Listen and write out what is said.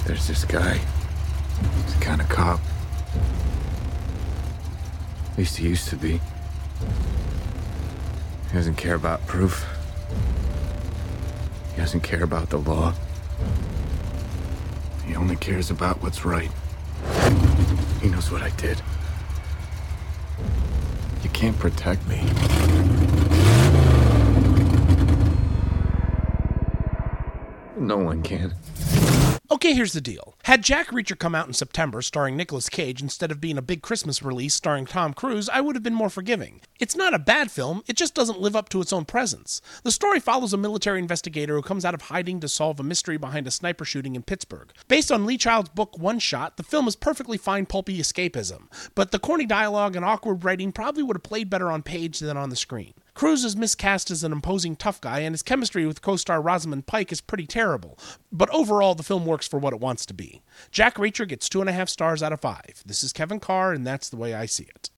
There's this guy. He's the kind of cop. At least he used to be. He doesn't care about proof. He doesn't care about the law. He only cares about what's right. He knows what I did. You can't protect me. No one can. Okay, here's the deal. Had Jack Reacher come out in September starring Nicolas Cage instead of being a big Christmas release starring Tom Cruise, I would have been more forgiving. It's not a bad film, it just doesn't live up to its own presence. The story follows a military investigator who comes out of hiding to solve a mystery behind a sniper shooting in Pittsburgh. Based on Lee Child's book One Shot, the film is perfectly fine pulpy escapism, but the corny dialogue and awkward writing probably would have played better on page than on the screen. Cruise is miscast as an imposing tough guy, and his chemistry with co-star Rosamund Pike is pretty terrible, but overall the film works for what it wants to be. Jack Reacher gets 2.5 stars out of 5. This is Kevin Carr, and that's the way I see it.